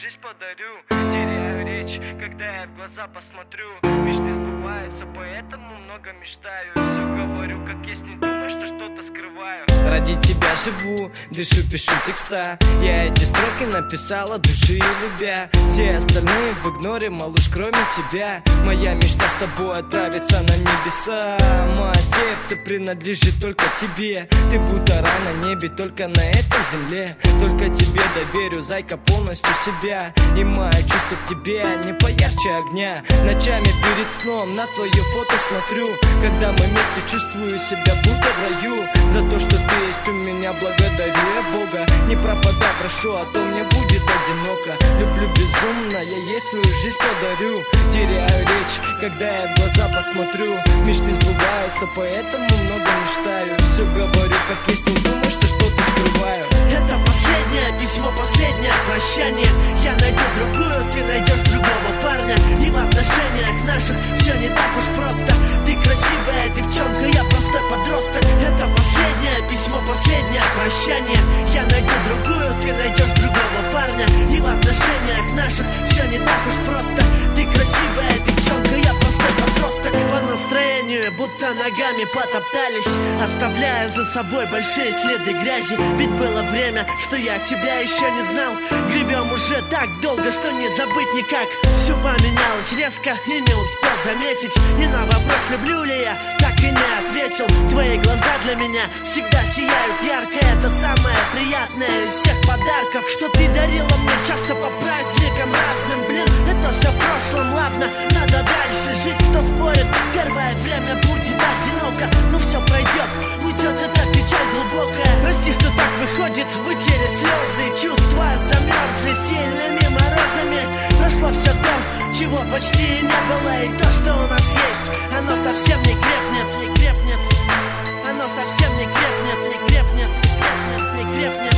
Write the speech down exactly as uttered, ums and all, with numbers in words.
жизнь подарю. Теряю речь, когда я в глаза посмотрю. Мечты сбываются, поэтому много мечтаю. Все говорю, как есть, не думай, что что-то скрываю. Ради тебя живу, дышу, пишу текста. Я эти строки написала, души и любя. Все остальные в игноре, малыш, кроме тебя. Моя мечта с тобой отправиться на небеса. Мое сердце принадлежит только тебе. Ты будто рай на небе, только на этой земле. Только тебе доверю, зайка, полностью себя. И мое чувство к тебе не поярче огня. Ночами перед сном на твое фото смотрю. Когда мы вместе, чувствую себя будто в раю. За то, что ты есть у меня, благодарю я Бога. Не пропадай, прошу, а то мне будет одиноко. Люблю безумно, я ей свою жизнь подарю. Теряю речь, когда я в глаза посмотрю. Мечты сбываются, поэтому много мечтаю. Все говорю, как есть, не думай, что что-то скрываю. Это последнее письмо, последнее прощание. Я найду другую, ты найдешь другого парня. И в отношениях наших все не так уж просто. Ты красивая девчонка, я простой подросток. Это последнее письмо, последнее прощание. Я найду другую, ты найдешь другого парня. И в отношениях наших все не так уж просто. Ты красивая девчонка, я простой подросток. По настроению будто ногами потоптались, оставляя за собой большие следы грязи. Ведь было время, что я тебя еще не знал. Гребем уже так долго, что не забыть никак. Все поменялось резко и не успел заметить. И на вопрос, люблю ли я, так и не ответил. Твои глаза для меня всегда сияют ярко. Это самое приятное из всех подарков, что ты дарила мне часто по праздникам разным. Блин, это все в прошлом, ладно, надо дальше жить. Кто спорит, первое время будет одиноко, но все пройдет, уйдет эта печаль глубокая. Прости, что так выходит, вытерли слезы. Чувства замерзли сильными морозами. Прошло все то, чего почти не было. И то, что у нас есть, оно совсем не крепнет, не крепнет. Оно совсем не крепнет, не крепнет, не крепнет, не крепнет.